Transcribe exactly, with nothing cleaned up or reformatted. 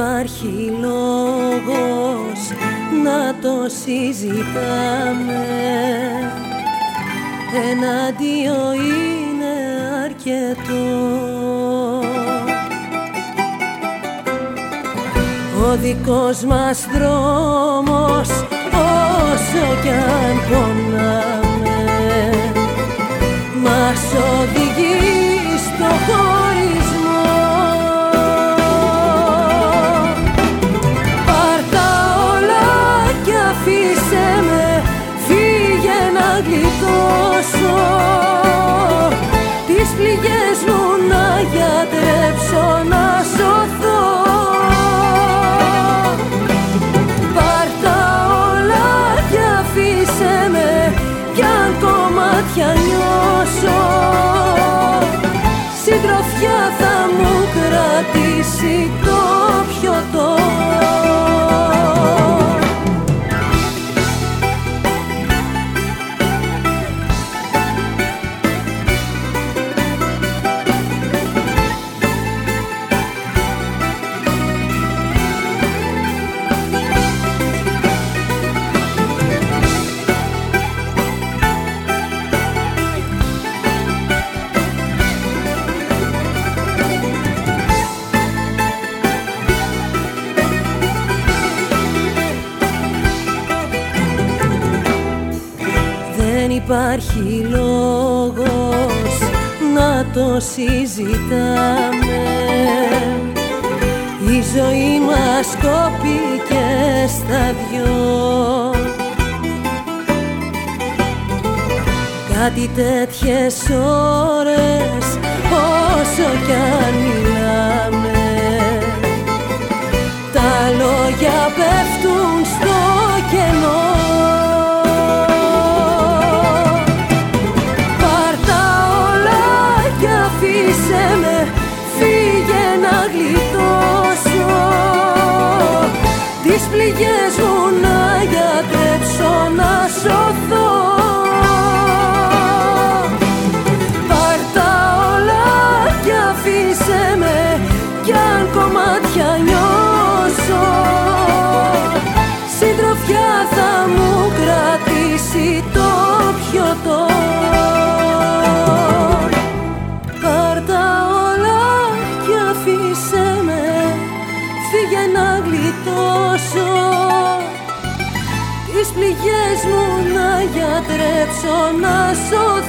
υπάρχει λόγος να το συζητάμε. Ένα δύο είναι αρκετό. Ο δικός μας δρόμος, όσο κι αν πονάμε, μας οδηγεί στο χωρισμό. Πάρ' τα όλα κι αφήσε με, φύγε να γλιτώσω τις πληγές μου, να γιατρέψω, να σωθώ. Πάρ' τα όλα κι αφήσε με, κι αν κομμάτια νιώσω, συντροφιά θα μου κρατήσει το πιωτό. Δεν υπάρχει λόγος να το συζητάμε. Η ζωή μας κόπηκε στα δυο. Κάτι τέτοιες ώρες, όσο κι αν μιλάμε, τα λόγια πέφτουν στο κενό. Αφήσε με, φύγε να γλιτώσω τις πληγές μου, να γιατρέψω, να σωθώ. Πάρ' τα όλα κι αφήσε με, κι αν κομμάτια νιώσω, συντροφιά θα μου κρατήσει το πιωτό. Αφήσε με, φύγε να γλιτώσω τις πληγές μου, να γιατρέψω, να σωθώ.